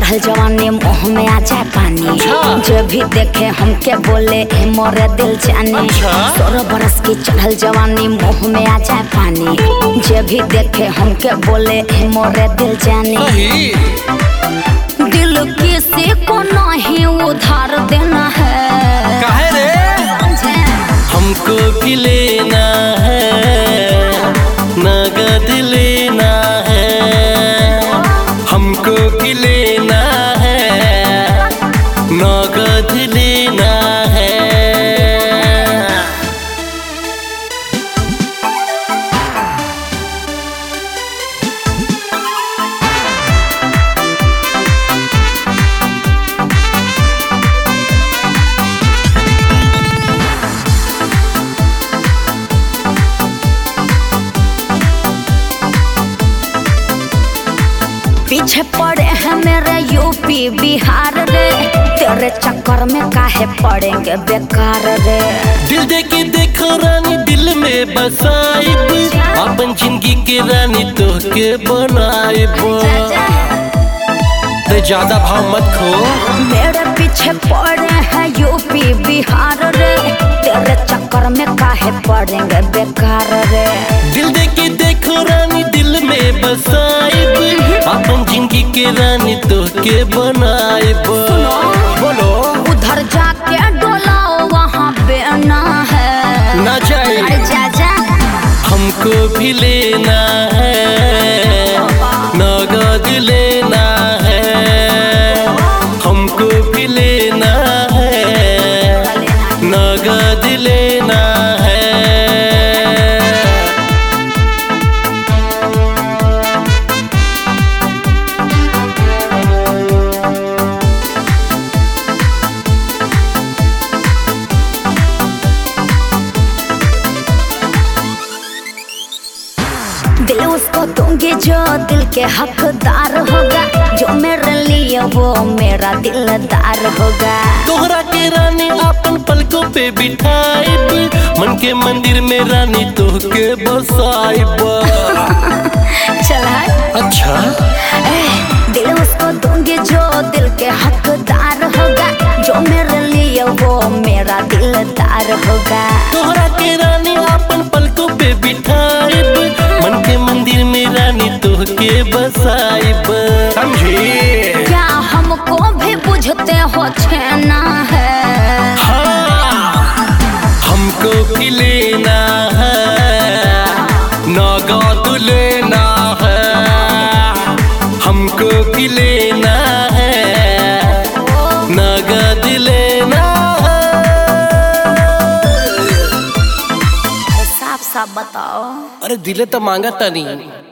चढ़ल जवानी मुँह में आ जाए पानी। जो भी देखे हमके बोले मोरे दिल जानी। 16 बरस की चढ़ल जवानी मुँह में आ जाए पानी। जो भी देखे हमके बोले मोरे दिल जानी। दिल किसी को नहीं उधार देना है। काहे रे? हमको भी लेना है, नगद लेना है। हमको भी लेना है, नगद लेना है। पीछे पड़े हैं मेरे यूपी बिहार रे। तेरे चक्कर में काहे पड़ेंगे बेकार रे। दिल दे के देखो रानी, दिल में बसाइब। अपन जिंदगी के रानी तो के बनाइब। ते ज्यादा भाव मत खो। मेरे पीछे पड़े हैं यूपी बिहार रे। तेरे चक्कर में काहे पड़ेंगे बेकार रे। दिल दे के देखो रानी, दिल में बसाइब। अपन जिंदगी के रानी तो के बनाइब। बोलो उधर जाके डोलाओ, वहाँ बेना है ना जाए। अरे जा जा। हमको भी लेना है, नगद लेना है। हमको भी लेना है, नगद लेना है। दिल उसको दूंगी जो दिल के हकदार होगा। जो मेरे लिए वो मेरा दिलदार होगा। तोहरा के रानी अपन पलकों पे बिठाइब। मन के मंदिर में रानी तो के बसाइब। चला अच्छा दिल उसको दूंगी जो दिल के हकदार होगा। जो मेरे लिए वो मेरा दिलदार होगा। तोहरा के रानी अपन पलकों पे बिठाइब। मन के मंदिर में रानी तो के बसाइब। समझी? क्या हमको भी बुझते हो छेना है। हाँ, हमको भी लेना है, नगद लेना है। हमको भी लेना है, नगद लेना है। साफ साफ बताओ। अरे दिले तो मांगा तनी।